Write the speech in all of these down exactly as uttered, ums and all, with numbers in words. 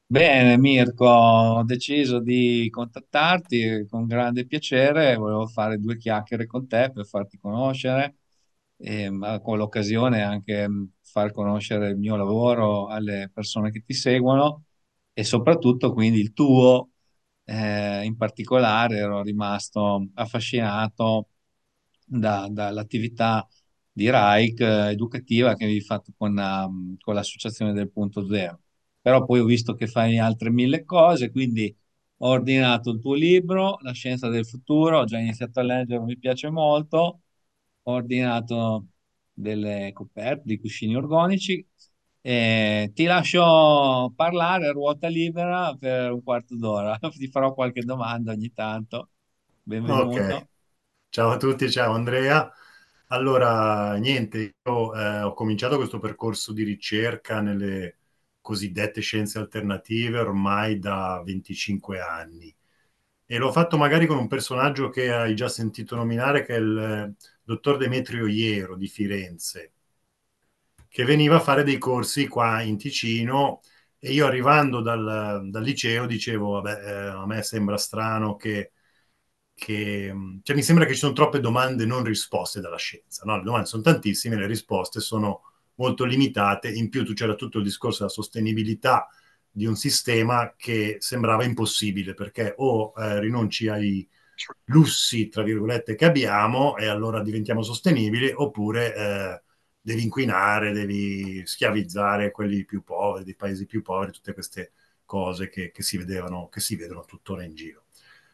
Bene, Mirko, ho deciso di contattarti con grande piacere. Volevo fare due chiacchiere con te per farti conoscere e ma con l'occasione anche mh, far conoscere il mio lavoro alle persone che ti seguono e soprattutto quindi il tuo. Eh, in particolare ero rimasto affascinato da- dall'attività di RAIC eh, educativa che avevi fatto con, ehm, con l'associazione del Punto Zero. Però poi ho visto che fai altre mille cose, quindi ho ordinato il tuo libro, La scienza del futuro, ho già iniziato a leggerlo, mi piace molto. Ho ordinato delle coperte, dei cuscini organici. E ti lascio parlare a ruota libera per un quarto d'ora. Ti farò qualche domanda ogni tanto. Ok, Benvenuto. ciao a tutti, ciao Andrea. Allora, niente, io eh, ho cominciato questo percorso di ricerca nelle cosiddette scienze alternative ormai da venticinque anni e l'ho fatto magari con un personaggio che hai già sentito nominare, che è il eh, dottor Demetrio Iero di Firenze, che veniva a fare dei corsi qua in Ticino e io arrivando dal, dal liceo dicevo, vabbè, eh, a me sembra strano che che cioè, mi sembra che ci sono troppe domande non risposte dalla scienza, no? Le domande sono tantissime, le risposte sono molto limitate, in più tu c'era tutto il discorso della sostenibilità di un sistema che sembrava impossibile perché o eh, rinunci ai lussi, tra virgolette, che abbiamo e allora diventiamo sostenibili, oppure eh, devi inquinare, devi schiavizzare quelli più poveri, dei paesi più poveri, tutte queste cose che, che si vedevano, che si vedono tuttora in giro.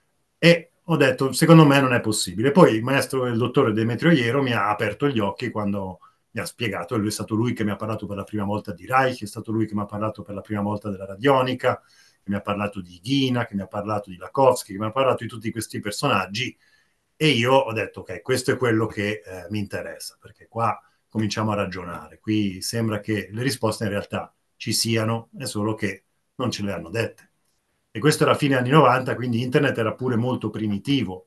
E ho detto, secondo me non è possibile. Poi il maestro, il dottore Demetrio Iero, mi ha aperto gli occhi quando mi ha spiegato, e lui è stato lui che mi ha parlato per la prima volta di Reich, è stato lui che mi ha parlato per la prima volta della radionica, che mi ha parlato di Ghina, che mi ha parlato di Lakowski, che mi ha parlato di tutti questi personaggi, e io ho detto, ok, questo è quello che eh, mi interessa, perché qua cominciamo a ragionare. Qui sembra che le risposte in realtà ci siano, è solo che non ce le hanno dette. E questo era fine anni novanta, quindi internet era pure molto primitivo.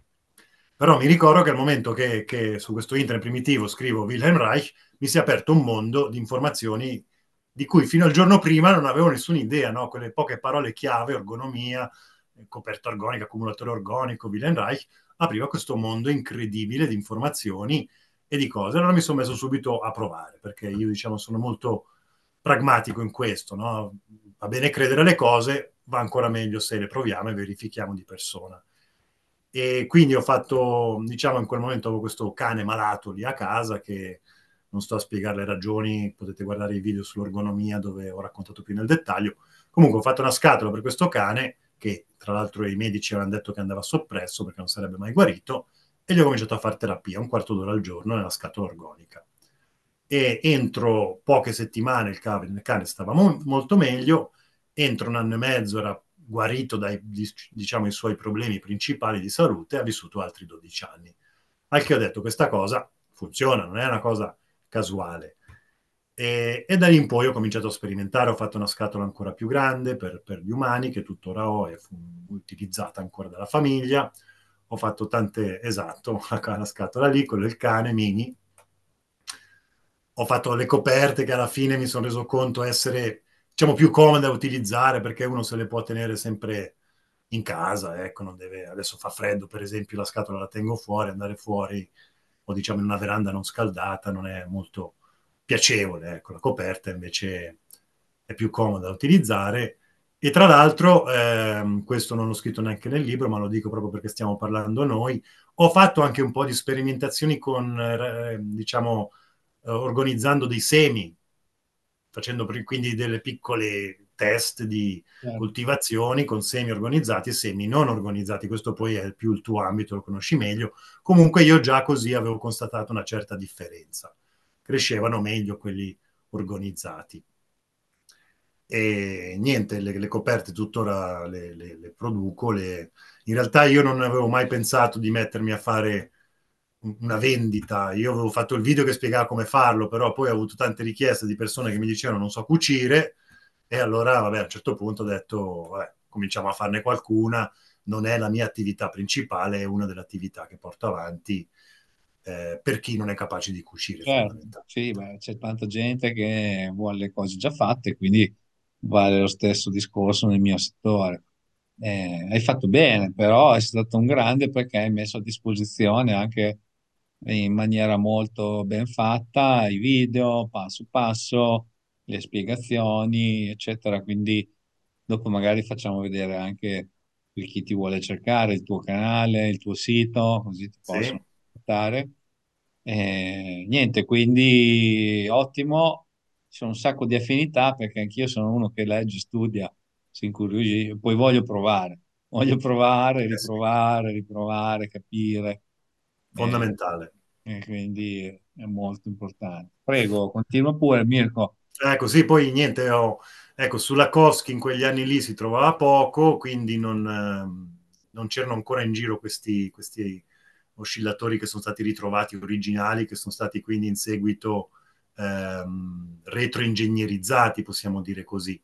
Però mi ricordo che al momento che, che su questo internet primitivo scrivo Wilhelm Reich, mi si è aperto un mondo di informazioni di cui fino al giorno prima non avevo nessuna idea, no? Quelle poche parole chiave, ergonomia, coperta organica, accumulatore organico, Wilhelm Reich, apriva questo mondo incredibile di informazioni e di cose. Allora mi sono messo subito a provare, perché io diciamo sono molto pragmatico in questo, no? Va bene credere alle cose, va ancora meglio se le proviamo e verifichiamo di persona. E quindi ho fatto, diciamo, in quel momento avevo questo cane malato lì a casa che non sto a spiegare le ragioni, potete guardare i video sull'ergonomia dove ho raccontato più nel dettaglio. Comunque ho fatto una scatola per questo cane che tra l'altro i medici avevano detto che andava soppresso perché non sarebbe mai guarito e gli ho cominciato a fare terapia un quarto d'ora al giorno nella scatola organica. E entro poche settimane il cane, il cane stava mo- molto meglio, entro un anno e mezzo era guarito dai diciamo, i suoi problemi principali di salute e ha vissuto altri dodici anni. Al che ho detto questa cosa funziona, non è una cosa casuale. E, e da lì in poi ho cominciato a sperimentare, ho fatto una scatola ancora più grande per, per gli umani, che tuttora ho e fu utilizzata ancora dalla famiglia. Ho fatto tante, esatto, la scatola lì, quello del cane mini, ho fatto le coperte che alla fine mi sono reso conto essere, diciamo, più comode da utilizzare perché uno se le può tenere sempre in casa, ecco, non deve, adesso fa freddo, per esempio, la scatola la tengo fuori, andare fuori o diciamo in una veranda non scaldata non è molto piacevole, ecco, la coperta invece è più comoda da utilizzare. E tra l'altro, ehm, questo non l'ho scritto neanche nel libro, ma lo dico proprio perché stiamo parlando noi, ho fatto anche un po' di sperimentazioni con, eh, diciamo, eh, organizzando dei semi, facendo quindi delle piccole test di Certo. coltivazioni con semi organizzati e semi non organizzati. Questo poi è più il tuo ambito, lo conosci meglio. Comunque io già così avevo constatato una certa differenza. Crescevano meglio quelli organizzati. E niente, le, le coperte tuttora le, le, le produco. Le... In realtà io non avevo mai pensato di mettermi a fare una vendita. Io avevo fatto il video che spiegava come farlo, però poi ho avuto tante richieste di persone che mi dicevano non so cucire e allora, vabbè, a un certo punto ho detto, vabbè, cominciamo a farne qualcuna. Non è la mia attività principale, è una delle attività che porto avanti eh, per chi non è capace di cucire Certo, fondamentalmente. sì, beh, c'è tanta gente che vuole le cose già fatte, quindi vale lo stesso discorso nel mio settore. Eh, hai fatto bene, però è stato un grande perché hai messo a disposizione anche in maniera molto ben fatta i video, passo passo, le spiegazioni, eccetera. Quindi dopo magari facciamo vedere anche per chi ti vuole cercare il tuo canale, il tuo sito, così ti Sì, possono contattare. Eh, niente, quindi ottimo, ci sono un sacco di affinità perché anch'io sono uno che legge, studia, si incuriosisce, poi voglio provare, voglio provare, eh sì, riprovare, riprovare, capire, eh, fondamentale. e quindi è molto importante. Prego, continua pure, Mirko. Ecco, sì, poi niente, ho, ecco, sulla Koski in quegli anni lì si trovava poco, quindi non, ehm, non c'erano ancora in giro questi, questi oscillatori che sono stati ritrovati originali, che sono stati quindi in seguito ehm, retroingegnerizzati, possiamo dire così.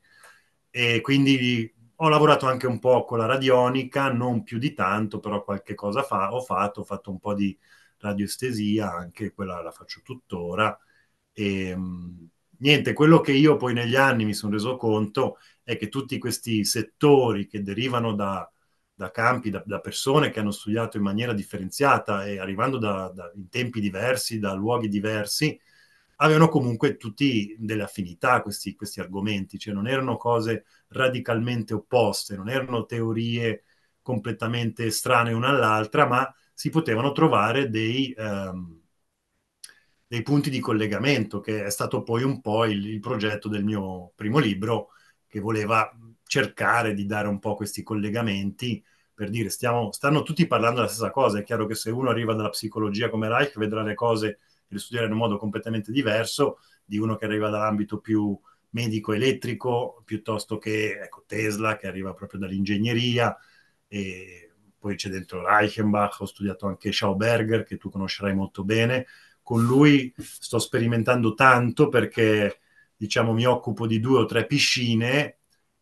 E quindi ho lavorato anche un po' con la radionica, non più di tanto, però qualche cosa fa, ho fatto, ho fatto un po' di radioestesia, anche quella la faccio tuttora. E, mh, niente, quello che io poi negli anni mi sono reso conto è che tutti questi settori che derivano da, da campi, da, da, persone che hanno studiato in maniera differenziata e arrivando da, da, in tempi diversi, da luoghi diversi, avevano comunque tutti delle affinità a questi, questi argomenti, cioè non erano cose radicalmente opposte, non erano teorie completamente estranee una all'altra, ma si potevano trovare dei, ehm, dei punti di collegamento, che è stato poi un po' il, il progetto del mio primo libro, che voleva cercare di dare un po' questi collegamenti per dire, stiamo, stanno tutti parlando della stessa cosa. È chiaro che se uno arriva dalla psicologia come Reich vedrà le cose e le studiare in un modo completamente diverso di uno che arriva dall'ambito più medico-elettrico, piuttosto che ecco, Tesla, che arriva proprio dall'ingegneria, e poi c'è dentro Reichenbach, ho studiato anche Schauberger, che tu conoscerai molto bene. Con lui sto sperimentando tanto perché, diciamo, mi occupo di due o tre piscine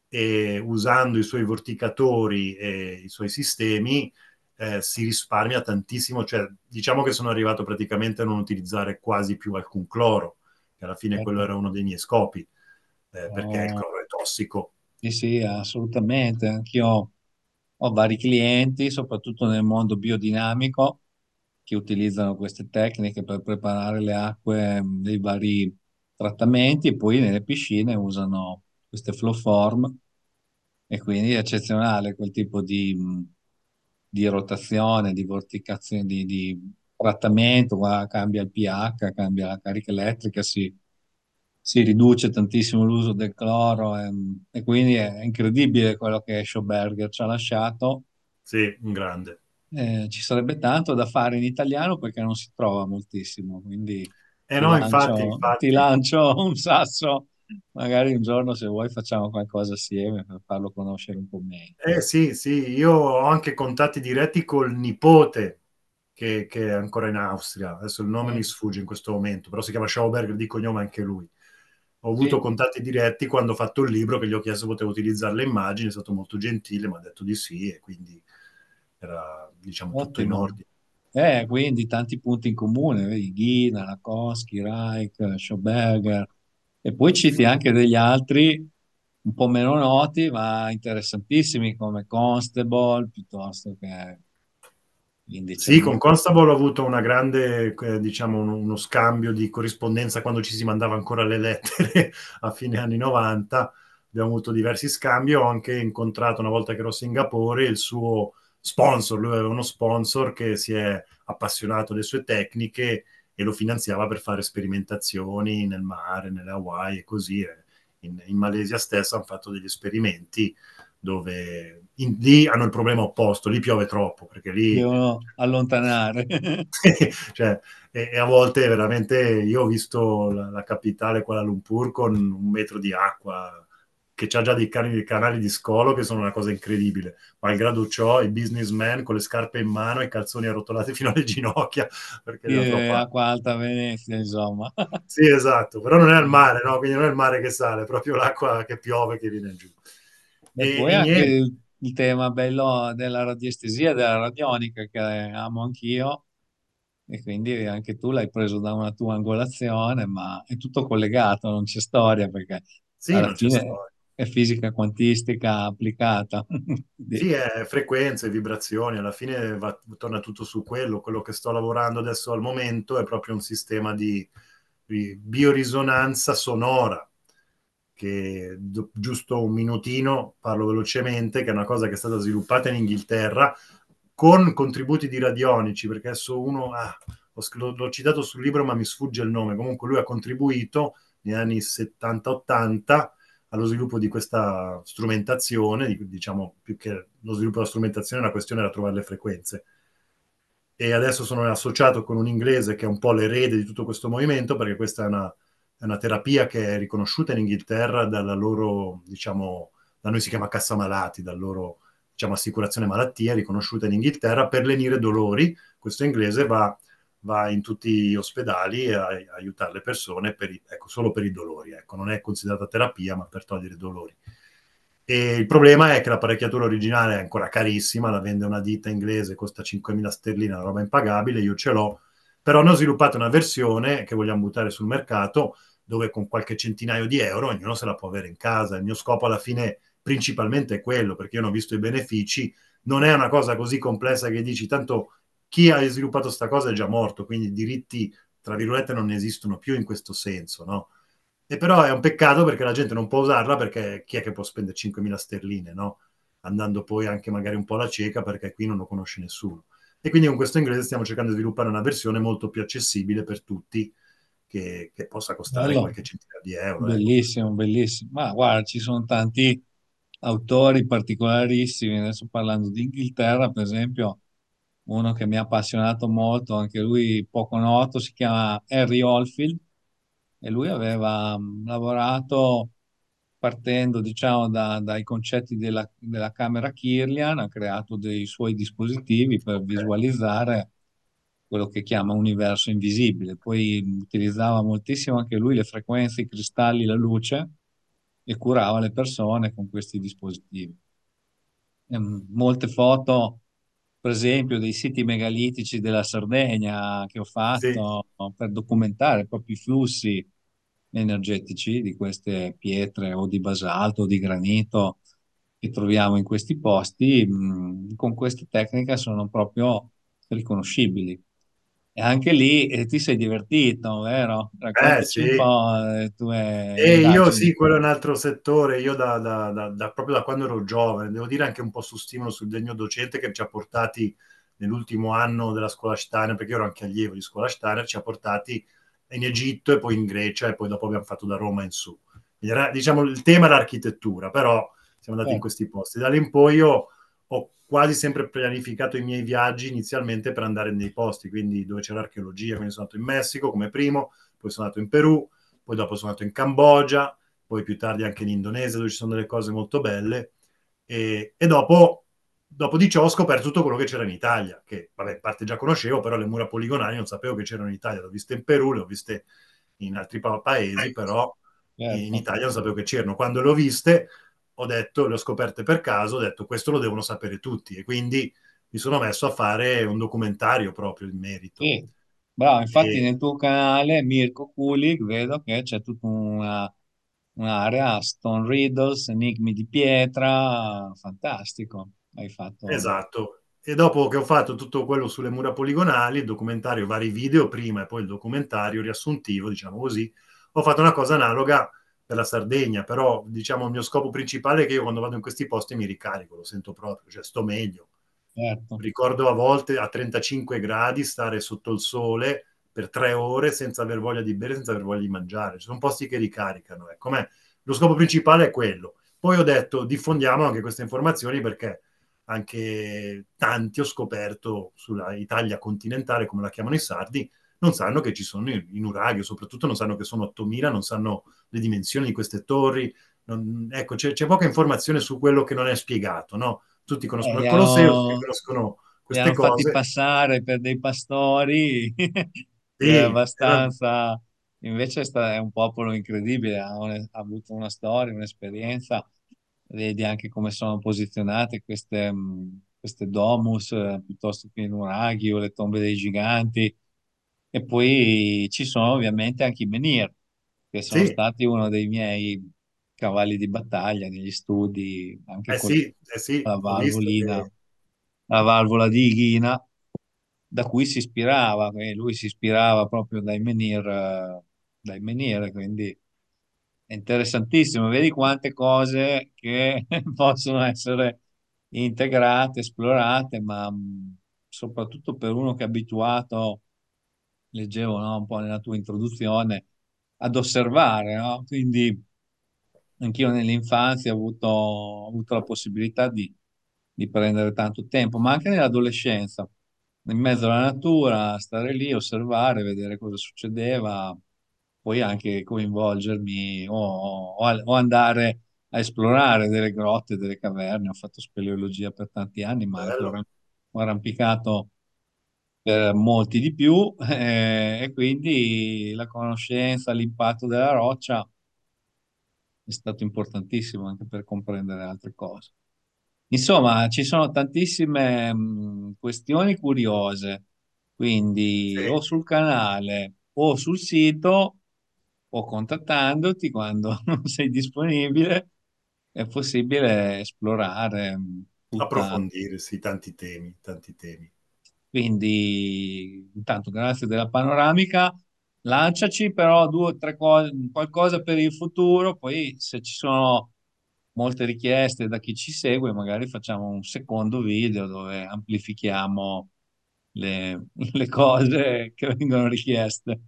e usando i suoi vorticatori e i suoi sistemi eh, si risparmia tantissimo, cioè diciamo che sono arrivato praticamente a non utilizzare quasi più alcun cloro, che alla fine quello Certo. era uno dei miei scopi, eh, perché il Oh, cloro è tossico. sì, sì, assolutamente. Anch'io ho vari clienti, soprattutto nel mondo biodinamico, che utilizzano queste tecniche per preparare le acque mh, dei vari trattamenti e poi nelle piscine usano queste flow form e quindi è eccezionale quel tipo di, mh, di rotazione, di vorticazione, di, di trattamento, qua cambia il pH, cambia la carica elettrica, si, si riduce tantissimo l'uso del cloro e, e quindi è incredibile quello che Schoberger ci ha lasciato. Sì, un grande. Eh, ci sarebbe tanto da fare in italiano perché non si trova moltissimo, quindi Eh ti no, infatti, lancio, ti infatti. lancio un sasso, magari un giorno se vuoi facciamo qualcosa assieme per farlo conoscere un po' meglio. Eh sì, sì, io ho anche contatti diretti col nipote che, che è ancora in Austria. Adesso il nome mi Eh, sfugge in questo momento, però si chiama Schauberger di cognome anche lui. Ho avuto sì, contatti diretti quando ho fatto il libro, che gli ho chiesto se potevo utilizzare le immagini, è stato molto gentile, mi ha detto di sì e quindi era, diciamo, tutto in ottimo. ordine. Eh, quindi tanti punti in comune, vedi, Ghina, Lakowski, Reich, Schoberger, e poi citi anche degli altri un po' meno noti, ma interessantissimi come Constable, piuttosto che Indice Sì, con Amico. Constable ho avuto una grande, eh, diciamo, uno, uno scambio di corrispondenza quando ci si mandava ancora le lettere a fine anni novanta. Abbiamo avuto diversi scambi. Ho anche incontrato una volta che ero a Singapore il suo sponsor. Lui aveva uno sponsor che si è appassionato alle sue tecniche e lo finanziava per fare sperimentazioni nel mare, nelle Hawaii e così. In, in Malesia stesso hanno fatto degli esperimenti dove in, lì hanno il problema opposto, lì piove troppo, perché lì Devono allontanare. cioè, e, e a volte veramente io ho visto la, la capitale Kuala Lumpur con un metro di acqua che c'ha già dei canali, dei canali di scolo che sono una cosa incredibile. Malgrado ciò, i businessmen con le scarpe in mano e i calzoni arrotolati fino alle ginocchia perché Sì, era è troppa. acqua alta Venezia, insomma. Sì, esatto, però non è il mare, no? Quindi non è il mare che sale, è proprio l'acqua che piove che viene giù. E E, poi e anche niente. il, il tema bello della radiestesia, della radionica, che amo anch'io, e quindi anche tu l'hai preso da una tua angolazione, ma è tutto collegato, non c'è storia, perché Sì, alla non c'è fine storia. è fisica quantistica applicata. Sì, Quindi, è frequenze, vibrazioni, alla fine va- torna tutto su quello. Quello che sto lavorando adesso al momento è proprio un sistema di, di biorisonanza sonora, che do- giusto un minutino, parlo velocemente, che è una cosa che è stata sviluppata in Inghilterra con contributi di radionici, perché adesso uno, ah, ho sc- l'ho, l'ho citato sul libro ma mi sfugge il nome, comunque lui ha contribuito negli anni settanta ottanta allo sviluppo di questa strumentazione, di- diciamo più che lo sviluppo della strumentazione, la questione era trovare le frequenze. E adesso sono associato con un inglese che è un po' l'erede di tutto questo movimento, perché questa è una, è una terapia che è riconosciuta in Inghilterra dalla loro, diciamo, da noi si chiama cassa malati, dalla loro, diciamo, assicurazione malattia, riconosciuta in Inghilterra per lenire dolori. Questo inglese va, va in tutti gli ospedali a, a aiutare le persone per i, ecco, solo per i dolori. Ecco. Non è considerata terapia, ma per togliere i dolori. E il problema è che l'apparecchiatura originale è ancora carissima, la vende una ditta inglese, costa cinquemila sterline, una roba impagabile, io ce l'ho, però ne ho sviluppato una versione che vogliamo buttare sul mercato, dove con qualche centinaio di euro ognuno se la può avere in casa. Il mio scopo alla fine principalmente è quello, perché io non ho visto i benefici, non è una cosa così complessa che dici, tanto chi ha sviluppato sta cosa è già morto, quindi i diritti, tra virgolette, non ne esistono più in questo senso, no? E però è un peccato perché la gente non può usarla perché chi è che può spendere cinquemila sterline, no? Andando poi anche magari un po' alla cieca perché qui non lo conosce nessuno. E quindi con questo inglese stiamo cercando di sviluppare una versione molto più accessibile per tutti, che, che possa costare bello, qualche centinaio di euro, ecco. bellissimo, bellissimo. Ma guarda, ci sono tanti autori particolarissimi. Adesso parlando di Inghilterra, per esempio, uno che mi ha appassionato molto, anche lui poco noto, si chiama Harry Oldfield e lui aveva mh, lavorato partendo, diciamo, da- dai concetti della, della camera Kirlian, ha creato dei suoi dispositivi per Ok. visualizzare quello che chiama universo invisibile. Poi mh, utilizzava moltissimo anche lui le frequenze, i cristalli, la luce e curava le persone con questi dispositivi. Ehm, molte foto, per esempio, dei siti megalitici della Sardegna che ho Sì, fatto per documentare proprio i flussi energetici di queste pietre o di basalto o di granito che troviamo in questi posti, mh, con questa tecnica sono proprio riconoscibili. E anche lì eh, ti sei divertito, vero? eh Raccontaci un sì. po' le tue E io indagini. sì, quello è un altro settore, io da, da- da- da- proprio da quando ero giovane, devo dire anche un po' su stimolo sul del mio docente che ci ha portati nell'ultimo anno della scuola Steiner, perché io ero anche allievo di scuola Steiner, ci ha portati in Egitto e poi in Grecia e poi dopo abbiamo fatto da Roma in su. Quindi era, diciamo, il tema è l'architettura, però siamo andati in Certo. questi posti. Da lì in poi io ho quasi sempre pianificato i miei viaggi inizialmente per andare nei posti, quindi dove c'è l'archeologia, quindi sono andato in Messico come primo, poi sono andato in Perù, poi dopo sono andato in Cambogia, poi più tardi anche in Indonesia dove ci sono delle cose molto belle e, e dopo, dopo di ciò ho scoperto tutto quello che c'era in Italia, che vabbè, in parte già conoscevo, però le mura poligonali non sapevo che c'erano in Italia, le ho viste in Perù, le ho viste in altri pa- paesi, però in Certo. Italia non sapevo che c'erano. Quando le ho viste, ho detto, le ho scoperte per caso, ho detto questo lo devono sapere tutti e quindi mi sono messo a fare un documentario proprio in merito. Sì, bravo, infatti E, nel tuo canale Mirko Kulik vedo che c'è tutta una, un'area Stone Riddles, enigmi di pietra, fantastico, hai fatto, Esatto. E dopo che ho fatto tutto quello sulle mura poligonali, il documentario, vari video prima e poi il documentario riassuntivo, diciamo così, ho fatto una cosa analoga per la Sardegna, però diciamo il mio scopo principale è che io quando vado in questi posti mi ricarico, lo sento proprio, cioè sto meglio. certo. Ricordo a volte a trentacinque gradi stare sotto il sole per tre ore senza aver voglia di bere, senza aver voglia di mangiare. Ci sono posti che ricaricano. Ecco, me, lo scopo principale è quello. Poi ho detto diffondiamo anche queste informazioni perché anche tanti ho scoperto sulla Italia continentale, come la chiamano i sardi, non sanno che ci sono i, i nuraghi, soprattutto non sanno che sono ottomila, non sanno le dimensioni di queste torri. Non, ecco, c'è, c'è poca informazione su quello che non è spiegato, no? Tutti Eh, conoscono li il Colosseo, tutti hanno, conoscono li queste hanno fatti cose. passare per dei pastori, che è Sì, era- abbastanza, invece è, sta- è un popolo incredibile, ha, un- ha avuto una storia, un'esperienza, vedi anche come sono posizionate queste, mh, queste domus, eh, piuttosto che i nuraghi o le tombe dei giganti, e poi ci sono ovviamente anche i menhir, che sono sì, stati uno dei miei cavalli di battaglia negli studi, anche Eh con sì, eh sì, la ho visto valvolina, che la valvola di Ighina, da cui si ispirava, e lui si ispirava proprio dai menhir, eh, dai menhir, quindi è interessantissimo, vedi quante cose che possono essere integrate, esplorate, ma mh, soprattutto per uno che è abituato, leggevo, no, un po' nella tua introduzione, ad osservare, no? Quindi anch'io nell'infanzia ho avuto, ho avuto la possibilità di, di prendere tanto tempo, ma anche nell'adolescenza, in mezzo alla natura, stare lì, osservare, vedere cosa succedeva, poi anche coinvolgermi o, o a- o andare a esplorare delle grotte, delle caverne. Ho fatto speleologia per tanti anni, ma anche ho bello. arram- ho arrampicato per molti di più, eh, e quindi la conoscenza, l'impatto della roccia è stato importantissimo anche per comprendere altre cose. Insomma, ci sono tantissime mh, questioni curiose, Sì. quindi o sul canale o sul sito o contattandoti quando non sei disponibile è possibile esplorare mh, tutta. Approfondire, sì, tanti temi, tanti temi. Quindi, intanto, grazie della panoramica. Lanciaci però due o tre cose, qualcosa per il futuro, poi se ci sono molte richieste da chi ci segue, magari facciamo un secondo video dove amplifichiamo le, le cose che vengono richieste.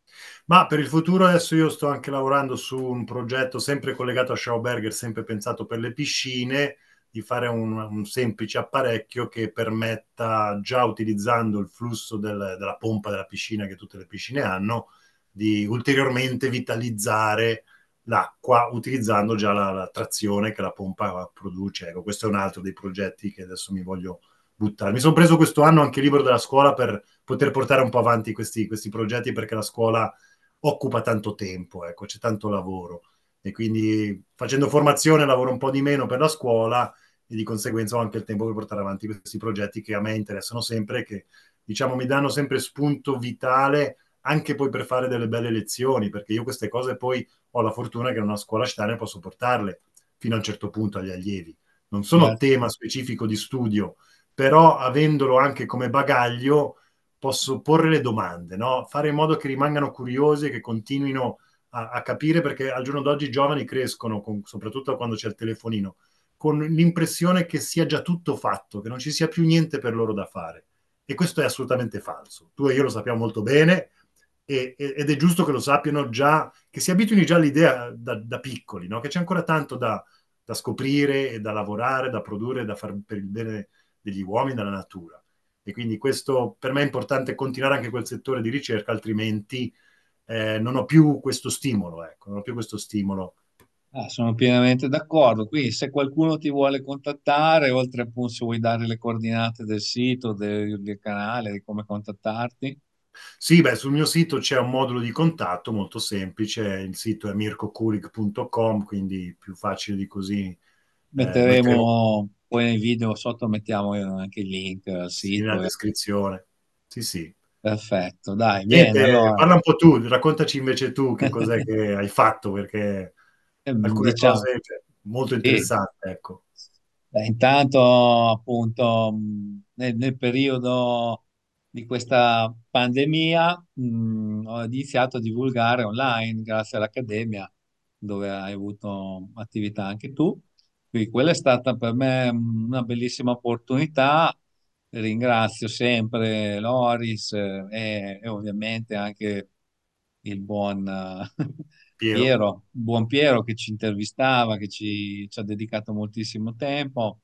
Ma per il futuro adesso io sto anche lavorando su un progetto sempre collegato a Schauberger, sempre pensato per le piscine, di fare un, un semplice apparecchio che permetta, già utilizzando il flusso del- della pompa della piscina che tutte le piscine hanno, di ulteriormente vitalizzare l'acqua utilizzando già la, la trazione che la pompa produce. Ecco, questo è un altro dei progetti che adesso mi voglio buttare. Mi sono preso questo anno anche il libro della scuola per poter portare un po' avanti questi, questi progetti, perché la scuola occupa tanto tempo, ecco, c'è tanto lavoro e quindi facendo formazione lavoro un po' di meno per la scuola e di conseguenza ho anche il tempo per portare avanti questi progetti che a me interessano sempre, che diciamo mi danno sempre spunto vitale anche poi per fare delle belle lezioni, perché io queste cose poi ho la fortuna che in una scuola steiner posso portarle fino a un certo punto agli allievi. Non sono Certo. tema specifico di studio, però avendolo anche come bagaglio posso porre le domande, no? Fare in modo che rimangano curiosi e che continuino a, a capire, perché al giorno d'oggi i giovani crescono, con, soprattutto quando c'è il telefonino, con l'impressione che sia già tutto fatto, che non ci sia più niente per loro da fare. E questo è assolutamente falso. Tu e io lo sappiamo molto bene e, ed è giusto che lo sappiano già, che si abituino già all'idea da, da piccoli, no? Che c'è ancora tanto da, da scoprire e da lavorare, da produrre, da fare per il bene degli uomini e della natura. E quindi questo per me è importante continuare anche quel settore di ricerca, altrimenti eh, non ho più questo stimolo, ecco, non ho più questo stimolo. Ah, sono pienamente d'accordo. Quindi, se qualcuno ti vuole contattare, oltre appunto se vuoi dare le coordinate del sito, del, del canale, di come contattarti, Sì, beh, sul mio sito c'è un modulo di contatto molto semplice, il sito è mirko kulig punto com, quindi più facile di così. Eh, metteremo metteremo poi nei video sotto, mettiamo anche il link al sì, nella sito. e- descrizione. Sì, sì. Perfetto, dai, bene, Niente, allora, parla un po' tu, raccontaci invece tu che cos'è che hai fatto, perché ehm, alcune diciamo, cose, cioè, molto sì. interessanti, ecco. Beh, intanto, appunto, mh, nel, nel periodo di questa pandemia, mh, ho iniziato a divulgare online grazie all'Accademia, dove hai avuto attività anche tu. Quindi quella è stata per me mh, una bellissima opportunità. Ringrazio sempre Loris, eh, e, e ovviamente anche il buon eh, Piero. Piero, il buon Piero che ci intervistava, che ci, ci ha dedicato moltissimo tempo.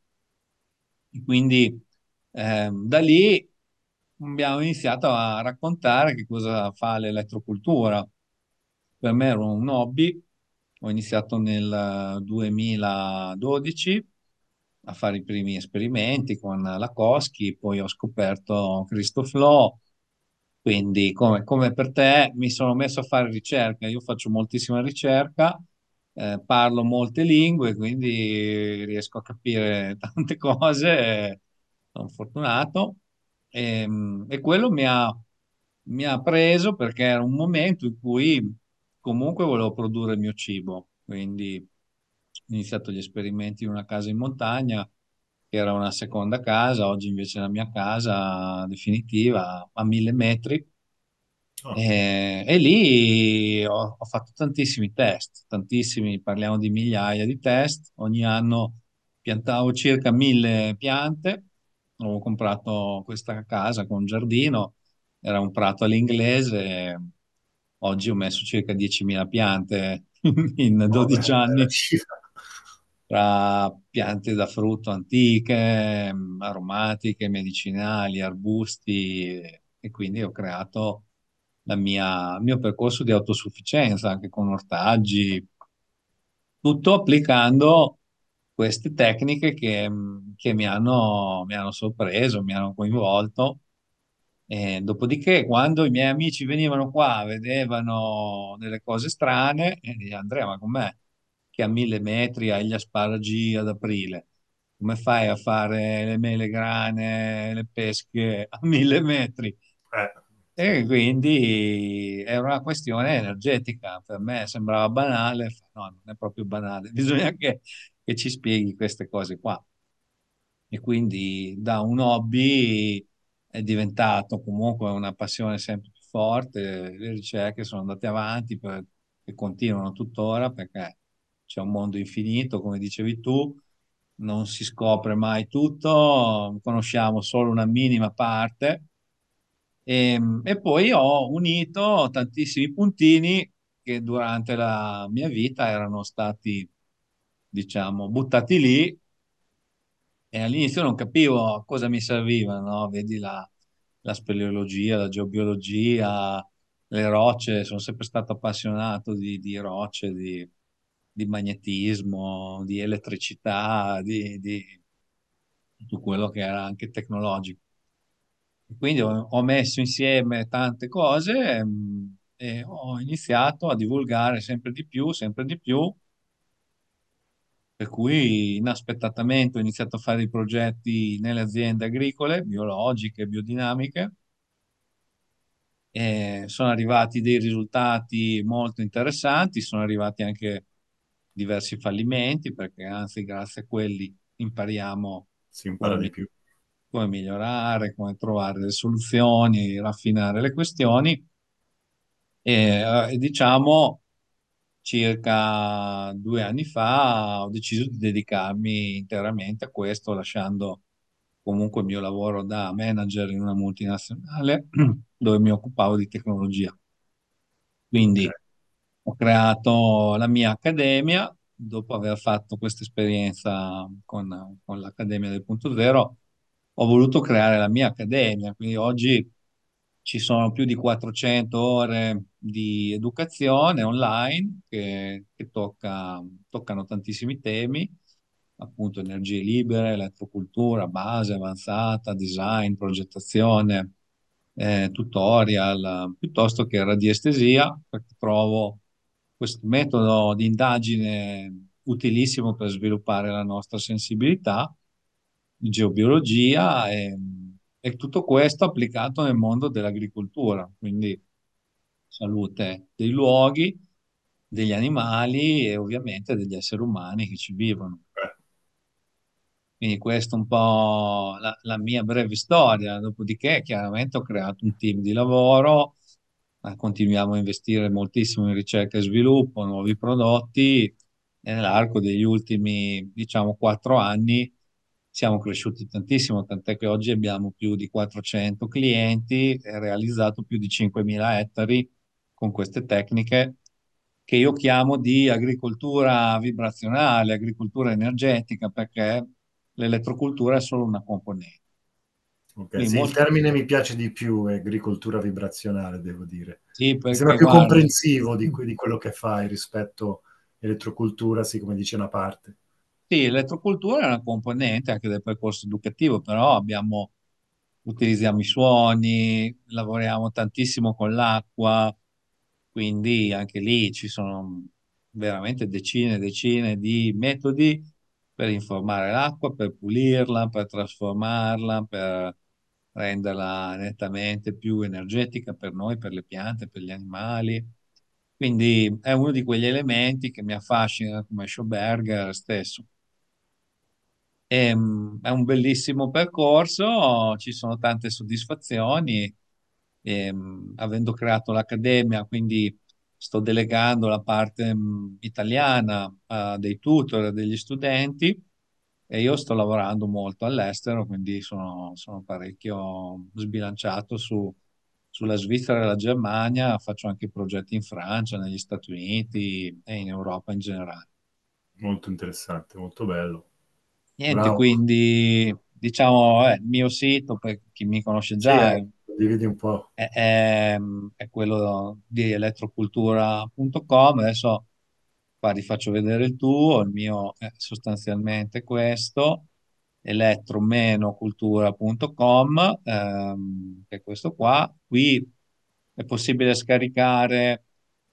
E quindi ehm, da lì abbiamo iniziato a raccontare che cosa fa l'elettrocultura. Per me era un hobby, ho iniziato nel duemiladodici a fare i primi esperimenti con la Coschi, poi ho scoperto CristoFlow, quindi come, come per te mi sono messo a fare ricerca, io faccio moltissima ricerca, eh, parlo molte lingue, quindi riesco a capire tante cose, eh, sono fortunato e, e quello mi ha, mi ha preso perché era un momento in cui comunque volevo produrre il mio cibo, quindi Ho iniziato gli esperimenti in una casa in montagna, che era una seconda casa, oggi invece è la mia casa definitiva a mille metri. Oh, E, e lì ho, ho fatto tantissimi test, tantissimi, parliamo di migliaia di test. Ogni anno piantavo circa mille piante. Ho comprato questa casa con un giardino, era un prato all'inglese. Oggi ho messo circa diecimila piante in oh, beh, dodici bella anni, cifra. tra piante da frutto antiche, mh, aromatiche, medicinali, arbusti, e quindi ho creato la mia- il mio percorso di autosufficienza anche con ortaggi, tutto applicando queste tecniche che, mh, che mi hanno, mi hanno sorpreso, mi hanno coinvolto. E dopodiché, quando i miei amici venivano qua, vedevano delle cose strane, e dicevano, Andrea, ma com'è che a mille metri hai gli asparagi ad aprile? Come fai a fare le mele grane, le pesche a mille metri? Eh, sì. E quindi era una questione energetica. Per me sembrava banale, no, non è proprio banale, bisogna che, che ci spieghi queste cose qua. E quindi da un hobby è diventato comunque una passione sempre più forte. Le ricerche sono andate avanti per- e continuano tuttora perché c'è un mondo infinito, come dicevi tu, non si scopre mai tutto, conosciamo solo una minima parte. E, e poi ho unito tantissimi puntini che durante la mia vita erano stati, diciamo, buttati lì, e all'inizio non capivo a cosa mi servivano, no? Vedi la, la speleologia, la geobiologia, le rocce, sono sempre stato appassionato di, di rocce, di, di magnetismo, di elettricità, di, di tutto quello che era anche tecnologico. E quindi ho, ho messo insieme tante cose, ehm, e ho iniziato a divulgare sempre di più, sempre di più, per cui inaspettatamente ho iniziato a fare i progetti nelle aziende agricole, biologiche, biodinamiche, e sono arrivati dei risultati molto interessanti, sono arrivati anche diversi fallimenti, perché anzi grazie a quelli impariamo Si impara come, di mi- più. come migliorare, come trovare le soluzioni, raffinare le questioni. E, eh, diciamo, circa due anni fa ho deciso di dedicarmi interamente a questo, lasciando comunque il mio lavoro da manager in una multinazionale dove mi occupavo di tecnologia. Ok, Quindi ho creato la mia accademia dopo aver fatto questa esperienza con, con l'Accademia del Punto Zero. Ho voluto creare la mia accademia, quindi oggi ci sono più di quattrocento ore di educazione online che, che tocca- toccano tantissimi temi, appunto energie libere, elettrocultura, base, avanzata, design, progettazione, eh, tutorial, piuttosto che radiestesia, perché trovo questo metodo di indagine utilissimo per sviluppare la nostra sensibilità, geobiologia e, e tutto questo applicato nel mondo dell'agricoltura, quindi salute dei luoghi, degli animali e ovviamente degli esseri umani che ci vivono. eh, Quindi questa è un po' la, la mia breve storia. Dopodiché, chiaramente, ho creato un team di lavoro, eh, continuiamo a investire moltissimo in ricerca e sviluppo, nuovi prodotti, e nell'arco degli ultimi, diciamo, quattro anni siamo cresciuti tantissimo, tant'è che oggi abbiamo più di quattrocento clienti e realizzato più di cinquemila ettari con queste tecniche che io chiamo di agricoltura vibrazionale, agricoltura energetica, perché l'elettrocultura è solo una componente. ok. Quindi Sì, il molto, termine mi piace di più, è agricoltura vibrazionale, devo dire. sì, Mi sembra perché più guarda, comprensivo di, que- di quello che fai rispetto all'elettrocultura, sì, come dice una parte. sì, l'elettrocultura è una componente anche del percorso educativo, però abbiamo, utilizziamo i suoni, lavoriamo tantissimo con l'acqua, quindi anche lì ci sono veramente decine e decine di metodi per informare l'acqua, per pulirla, per trasformarla, per renderla nettamente più energetica per noi, per le piante, per gli animali. Quindi è uno di quegli elementi che mi affascina come Schoberger stesso. Ehm, È un bellissimo percorso, ci sono tante soddisfazioni. Ehm, avendo creato l'accademia, quindi sto delegando la parte mh, italiana a dei tutor, a degli studenti, e io sto lavorando molto all'estero, quindi sono, sono parecchio sbilanciato su- sulla Svizzera e la Germania, faccio anche progetti in Francia, negli Stati Uniti e in Europa in generale. Molto interessante, molto bello. Niente, Bravo. quindi diciamo, eh, il mio sito, per chi mi conosce Sì, già, eh, è, dividi un po'. è- è- è quello di elettrocultura punto com. Adesso qua ti faccio vedere il tuo, il mio è sostanzialmente questo, elettro cultura punto com, ehm, che è questo qua. Qui è possibile scaricare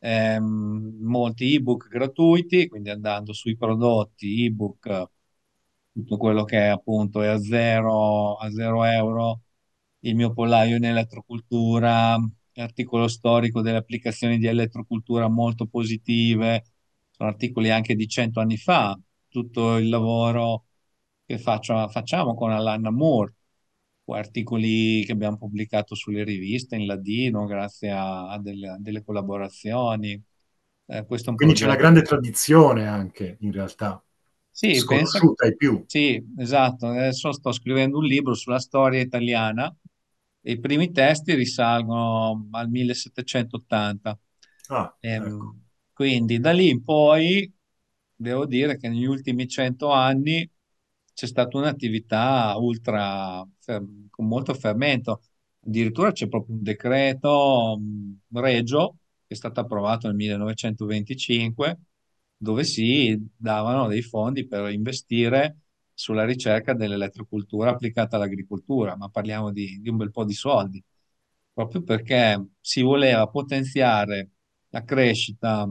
ehm, molti ebook gratuiti, quindi andando sui prodotti ebook, tutto quello che è appunto è a zero, a zero euro, il mio pollaio in elettrocultura, articolo storico delle applicazioni di elettrocultura molto positive, sono articoli anche di cento anni fa, tutto il lavoro che faccio- facciamo con Alanna Moore, o articoli che abbiamo pubblicato sulle riviste in ladino grazie a, a delle, a delle collaborazioni. Eh, questo è un Quindi c'è una progetto. grande tradizione anche, in realtà, Sì, pensa, sconosciuta ai più. sì, esatto. Adesso sto scrivendo un libro sulla storia italiana e i primi testi risalgono al millesettecentottanta. Ah, ecco. Ehm, quindi da lì in poi devo dire che negli ultimi cento anni c'è stata un'attività ultra fer- con molto fermento. Addirittura c'è proprio un decreto mh, regio che è stato approvato nel millenovecentoventicinque, dove si davano dei fondi per investire sulla ricerca dell'elettrocultura applicata all'agricoltura, ma parliamo di, di un bel po' di soldi, proprio perché si voleva potenziare la crescita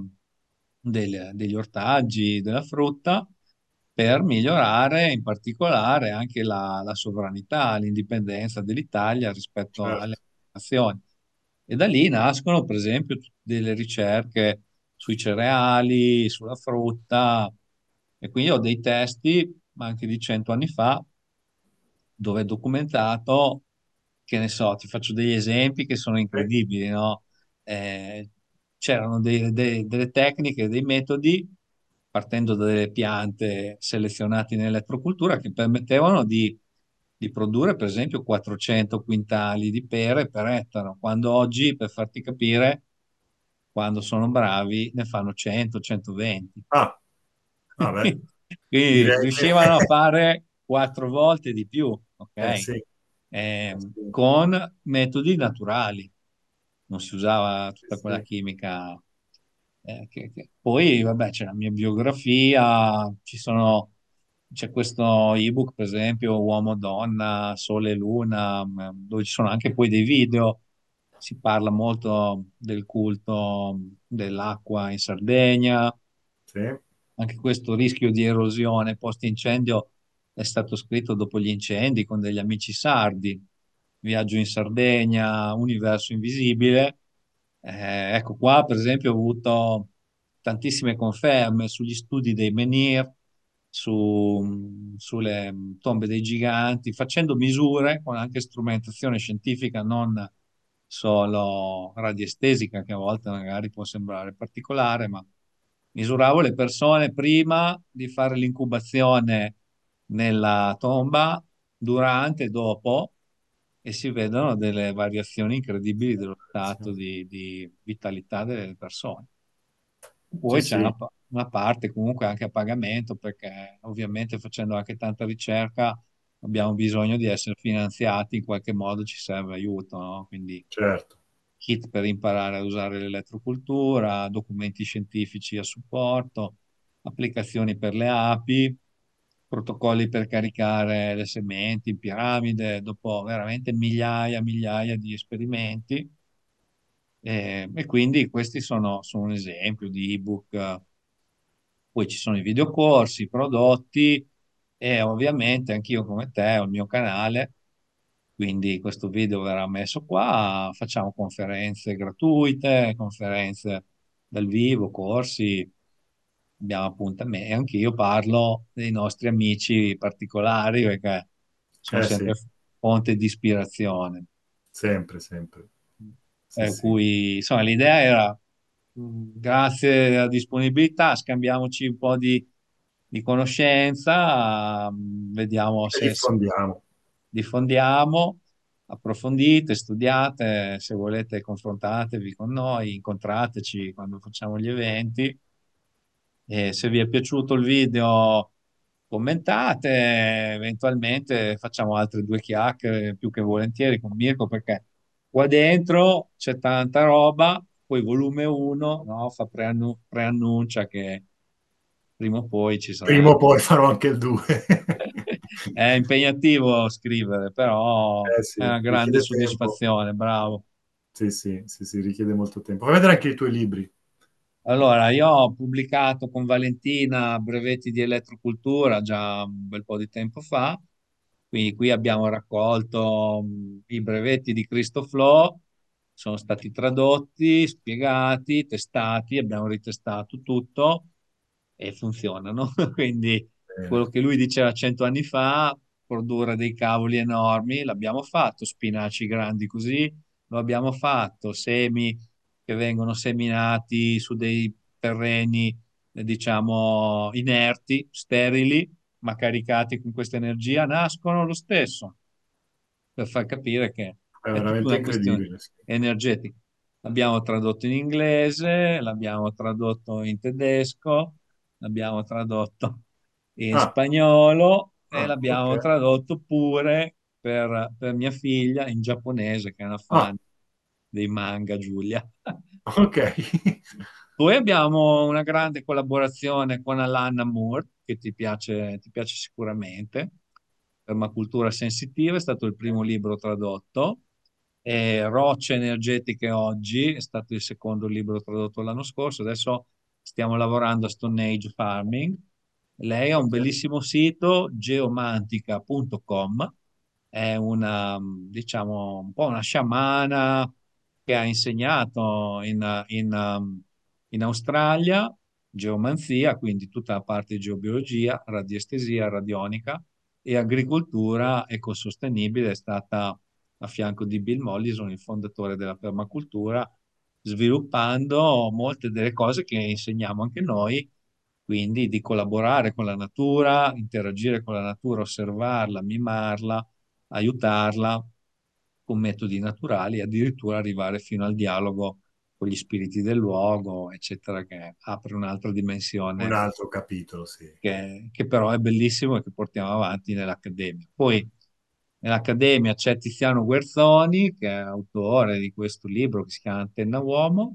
del- degli ortaggi, della frutta, per migliorare in particolare anche la, la sovranità, l'indipendenza dell'Italia rispetto alle Certo. nazioni. E da lì nascono, per esempio, tutte delle ricerche sui cereali, sulla frutta, e quindi ho dei testi, ma anche di cento anni fa, dove è documentato, che ne so, ti faccio degli esempi che sono Eh, incredibili, no? Eh, C'erano dei- dei- delle tecniche, dei metodi, partendo dalle piante selezionate in elettrocultura, che permettevano di, di produrre, per esempio, quattrocento quintali di pere per ettaro, quando oggi, per farti capire, quando sono bravi, ne fanno cento centoventi. ah, vabbè, Quindi direi che riuscivano a fare quattro volte di più, eh ok? sì, eh Ehm, sì, con metodi naturali, non si usava sì, tutta quella sì, chimica. eh, che- che- Poi, vabbè, c'è la mia biografia, ci sono, c'è questo ebook, per esempio, Uomo, Donna, Sole e Luna, m- dove ci sono anche poi dei video. Si parla molto del culto dell'acqua in Sardegna, sì, anche questo rischio di erosione post-incendio è stato scritto dopo gli incendi con degli amici sardi. Viaggio in Sardegna, Universo invisibile. Eh, ecco qua, per esempio, ho avuto tantissime conferme sugli studi dei menhir, su- sulle tombe dei giganti, facendo misure con anche strumentazione scientifica, non solo radiestesica, che a volte magari può sembrare particolare, ma misuravo le persone prima di fare l'incubazione nella tomba, durante e dopo, e si vedono delle variazioni incredibili dello stato di, di vitalità delle persone. sì, Poi c'è sì, una, pa- una parte comunque anche a pagamento, perché ovviamente facendo anche tanta ricerca abbiamo bisogno di essere finanziati, in qualche modo ci serve aiuto, no? Quindi certo, kit per imparare a usare l'elettrocultura, documenti scientifici a supporto, applicazioni per le api, protocolli per caricare le sementi in piramide, dopo veramente migliaia e migliaia di esperimenti. E, e quindi questi sono, sono un esempio di ebook. Poi ci sono i videocorsi, i prodotti e ovviamente anch'io come te ho il mio canale, quindi questo video verrà messo qua, facciamo conferenze gratuite, conferenze dal vivo, corsi, abbiamo appuntamenti. E anche io parlo dei nostri amici particolari perché sono Eh sì, sempre fonte di ispirazione. sempre, sempre. Sì, Per sì. cui, insomma, l'idea era, mh, grazie alla disponibilità, scambiamoci un po' di, di conoscenza, mh, vediamo E se, se diffondiamo. diffondiamo, approfondite, studiate, se volete confrontatevi con noi, incontrateci quando facciamo gli eventi. E se vi è piaciuto il video, commentate, eventualmente facciamo altre due chiacchiere più che volentieri con Mirko perché qua dentro c'è tanta roba, poi volume uno, no, fa preannu- preannuncia che prima o poi ci sarà. Prima o poi farò anche il due. È impegnativo scrivere, però Eh è sì, una grande richiede tempo. soddisfazione, bravo. Sì, sì, sì, sì, richiede molto tempo. Fai vedere anche i tuoi libri. Allora, io ho pubblicato con Valentina brevetti di elettrocultura già un bel po' di tempo fa, quindi qui abbiamo raccolto mh, i brevetti di Cristoflo, sono stati tradotti, spiegati, testati, abbiamo ritestato tutto e funzionano. Quindi quello Bene. che lui diceva cento anni fa, produrre dei cavoli enormi, l'abbiamo fatto, spinaci grandi così, lo abbiamo fatto, semi che vengono seminati su dei terreni, eh, diciamo, inerti, sterili, ma caricati con questa energia, nascono lo stesso, per far capire che È è tutta veramente una questione incredibile. Sì. energetica. L'abbiamo tradotto in inglese, l'abbiamo tradotto in tedesco, l'abbiamo tradotto in Ah, spagnolo e ah, ok. l'abbiamo tradotto pure per, per mia figlia in giapponese, che è una fan Ah, dei manga, Giulia. ok. Poi abbiamo una grande collaborazione con Alanna Moore, che ti piace, ti piace sicuramente. Permacultura sensitiva è stato il primo libro tradotto. E Rocce energetiche oggi è stato il secondo libro tradotto l'anno scorso. Adesso stiamo lavorando a Stone Age Farming. Lei ha un Ok. bellissimo sito, geomantica punto com, è una, diciamo, un po' una sciamana che ha insegnato in, in, um, in Australia geomanzia, quindi tutta la parte di geobiologia, radiestesia, radionica e agricoltura ecosostenibile. È stata a fianco di Bill Mollison, il fondatore della permacultura, sviluppando molte delle cose che insegniamo anche noi, quindi di collaborare con la natura, interagire con la natura, osservarla, mimarla, aiutarla con metodi naturali, addirittura arrivare fino al dialogo con gli spiriti del luogo, eccetera, che apre un'altra Un dimensione altro capitolo, sì. che, che però è bellissimo e che portiamo avanti nell'Accademia. Poi nell'Accademia c'è Tiziano Guerzoni, che è autore di questo libro che si chiama Antenna Uomo.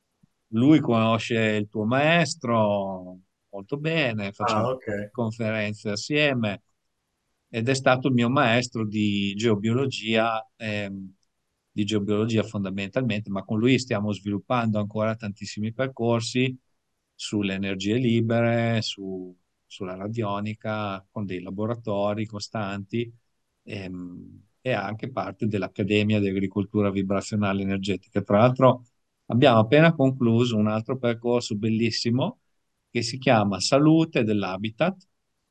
Lui conosce il tuo maestro molto bene, Ah, facciamo ok. conferenze assieme ed è stato il mio maestro di geobiologia, ehm, di geobiologia fondamentalmente, ma con lui stiamo sviluppando ancora tantissimi percorsi sulle energie libere, su- sulla radionica, con dei laboratori costanti, ehm, e anche parte dell'Accademia di Agricoltura Vibrazionale Energetica. Tra l'altro abbiamo appena concluso un altro percorso bellissimo che si chiama Salute dell'Habitat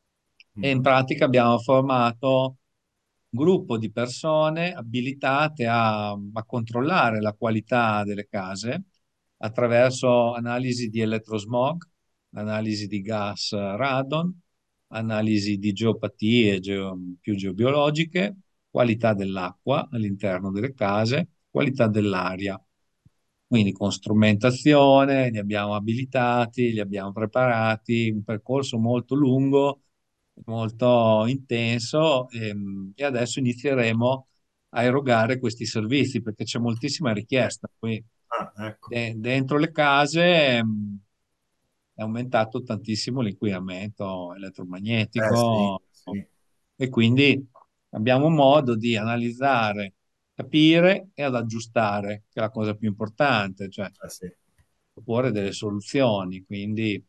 e in Mhm. pratica abbiamo formato un gruppo di persone abilitate a, a controllare la qualità delle case attraverso analisi di elettrosmog, analisi di gas radon, analisi di geopatie geo- più geobiologiche, qualità dell'acqua all'interno delle case, qualità dell'aria. Quindi con strumentazione li abbiamo abilitati, li abbiamo preparati, un percorso molto lungo, molto intenso e, e adesso inizieremo a erogare questi servizi perché c'è moltissima richiesta. Poi Ah, ecco. de- dentro le case mh, è aumentato tantissimo l'inquinamento Eh sì, elettromagnetico sì, e quindi abbiamo modo di analizzare, capire e ad aggiustare, che è la cosa più importante, cioè eh sì. proporre delle soluzioni, quindi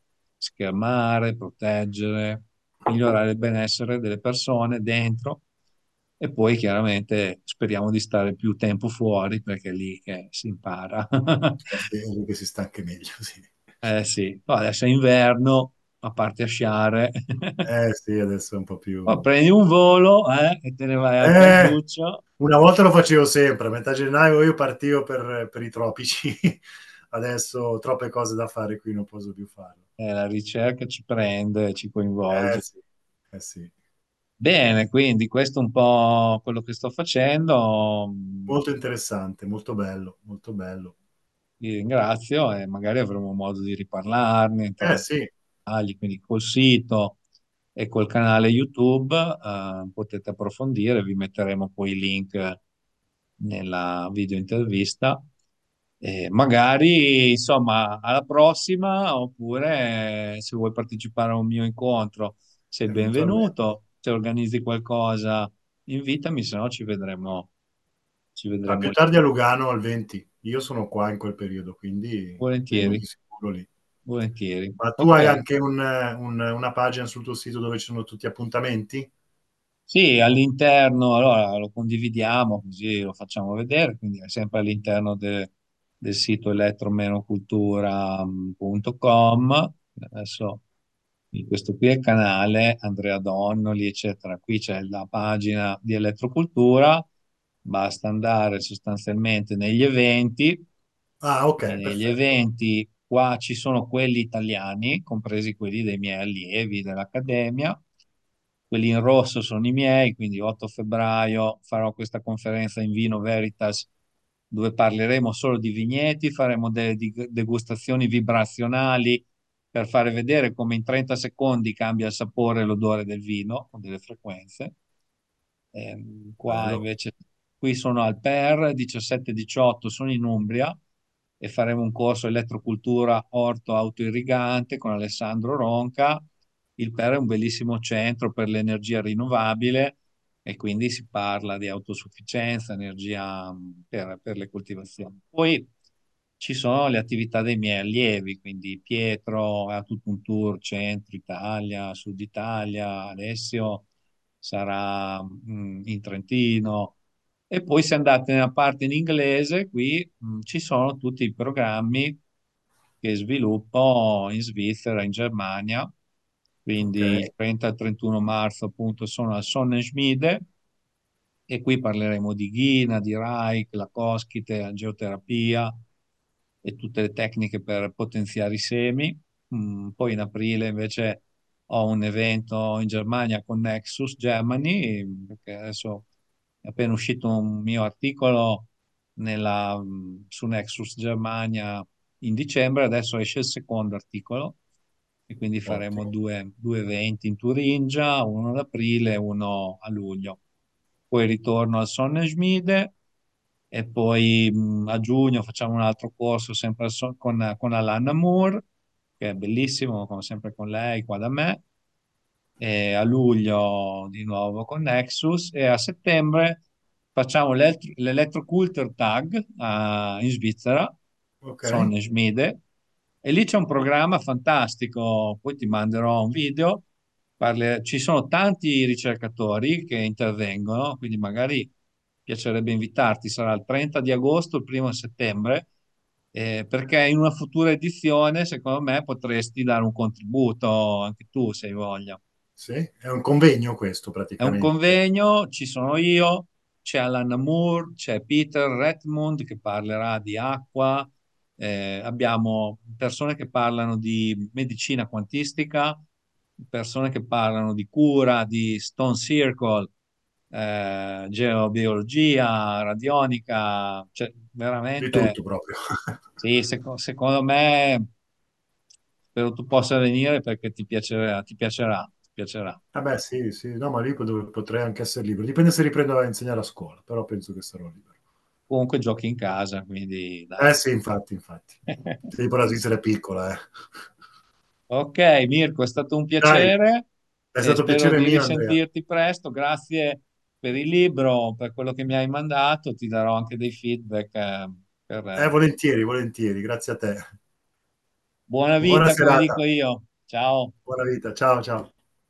schermare, proteggere, migliorare il benessere delle persone dentro e poi chiaramente speriamo di stare più tempo fuori perché è lì che si impara. Eh sì, è lì che si sta anche meglio, sì. Eh sì, poi adesso è inverno, a parte a sciare, Eh sì, adesso è un po' poi più... prendi un volo eh, e te ne vai al Eh, calduccio. una volta lo facevo sempre, a metà gennaio io partivo per, per i tropici, adesso ho troppe cose da fare qui, non posso più farlo. Eh, la ricerca ci prende, ci Eh coinvolge. sì, eh sì. Bene, quindi questo è un po' quello che sto facendo. Mm, Molto interessante, molto bello, molto bello. Vi ringrazio e magari avremo modo di riparlarne, Eh entrare sì, nei dettagli, quindi col sito e col canale YouTube eh, potete approfondire, vi metteremo poi i link nella video intervista. E magari, insomma, alla prossima, oppure eh, se vuoi partecipare a un mio incontro, sei eventualmente. benvenuto. Se organizzi qualcosa, invitami, se no ci vedremo, ci Ah, vedremo più lì. tardi a Lugano al venti, io sono qua in quel periodo, quindi vengo Volentieri, di sicuro lì. volentieri. Ma tu hai Ok. anche un- un- una pagina sul tuo sito dove ci sono tutti appuntamenti? Sì, all'interno, allora lo condividiamo così lo facciamo vedere, quindi è sempre all'interno de- del sito elettromenocultura punto com. Adesso in questo qui è il canale Andrea Donnoli, eccetera. Qui c'è la pagina di elettrocultura, basta andare sostanzialmente negli eventi Ah, e ok, negli perfetto. eventi qua ci sono quelli italiani, compresi quelli dei miei allievi dell'Accademia. Quelli in rosso sono i miei, quindi otto febbraio farò questa conferenza in Vino Veritas dove parleremo solo di vigneti, faremo delle dig- degustazioni vibrazionali per fare vedere come in trenta secondi cambia il sapore e l'odore del vino con delle frequenze. Ehm, qua Bello. invece, qui sono al P E R diciassette diciotto, sono in Umbria e faremo un corso elettrocultura orto autoirrigante con Alessandro Ronca. Il P E R è un bellissimo centro per l'energia rinnovabile e quindi si parla di autosufficienza, energia mh, per, per le coltivazioni. Poi ci sono le attività dei miei allievi, quindi Pietro ha tutto un tour centro Italia, sud Italia, Alessio sarà mh, in Trentino. E poi se andate nella parte in inglese, qui mh, ci sono tutti i programmi che sviluppo in Svizzera, in Germania. Ok, Quindi il trenta e il trentuno marzo appunto sono al Sonnenschmiede e qui parleremo di Ghina, di Reich, la Coschite, la geoterapia e tutte le tecniche per potenziare i semi. Mm, poi in aprile invece ho un evento in Germania con Nexus Germany, perché adesso è appena uscito un mio articolo nella, mm, su Nexus Germania in dicembre, adesso esce il secondo articolo e quindi faremo ottimo. due, due eventi in Turingia, uno ad aprile e uno a luglio. Poi ritorno al Sonnenschmiede e poi mh, a giugno facciamo un altro corso sempre al Son- con, con Alanna Moore, che è bellissimo, come sempre con lei qua da me. E a luglio di nuovo con Nexus e a settembre facciamo l'elt- l'Electroculture Tag a- in Svizzera, Ok, Sonnenschmiede, e lì c'è un programma fantastico, poi ti manderò un video. Parle- ci sono tanti ricercatori che intervengono, quindi magari piacerebbe invitarti, sarà il trenta di agosto, il primo settembre, eh, perché in una futura edizione, secondo me, potresti dare un contributo anche tu, se hai voglia. sì, è un convegno questo È un praticamente. convegno, ci sono io, c'è Alan Moore, c'è Peter Redmond che parlerà di acqua, eh, abbiamo persone che parlano di medicina quantistica, persone che parlano di cura, di Stone Circle, eh, geobiologia, radionica, cioè Di veramente tutto proprio. sì, seco- secondo me spero tu possa venire perché ti piacerà, ti piacerà, ti piacerà. Vabbè, sì, sì, no, ma lì pot- potrei anche essere libero. Dipende se riprendo a insegnare a scuola, però penso che sarò libero. Comunque giochi in casa, quindi Eh dai. sì, infatti, infatti. Sì, poi la Svizzera è piccola, eh. Ok, Mirko, è stato un Dai, piacere è e stato spero piacere di mio, Andrea. risentirti presto. Grazie per il libro, per quello che mi hai mandato. Ti darò anche dei feedback. eh, per, Eh, eh, volentieri, volentieri, grazie a te. Buona Buona vita, come dico serata, io. Ciao. buona vita, ciao, ciao.